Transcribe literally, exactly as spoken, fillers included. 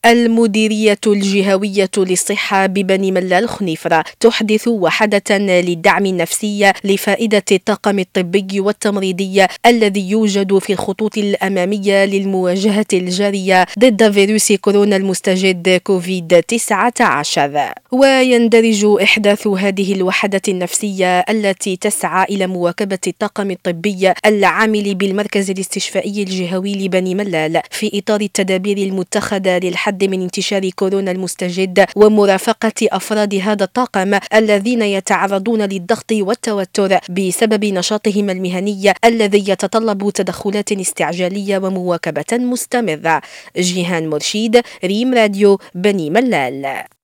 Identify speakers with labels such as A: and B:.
A: المديرية الجهوية للصحة ببني ملال خنيفرة تحدث وحدة للدعم النفسي لفائدة الطاقم الطبي والتمريضي الذي يوجد في الخطوط الأمامية للمواجهة الجارية ضد فيروس كورونا المستجد كوفيد تسعة عشر. ويندرج إحداث هذه الوحدة النفسية التي تسعى إلى مواكبة الطاقم الطبي العامل بالمركز الاستشفائي الجهوي لبني ملال في إطار التدابير المتخذة للحد من انتشار كورونا المستجد ومرافقة أفراد هذا الطاقم الذين يتعرضون للضغط والتوتر بسبب نشاطهم المهني الذي يتطلب تدخلات استعجالية ومواكبة مستمرة. جيهان مرشيد، ريم راديو، بني ملال.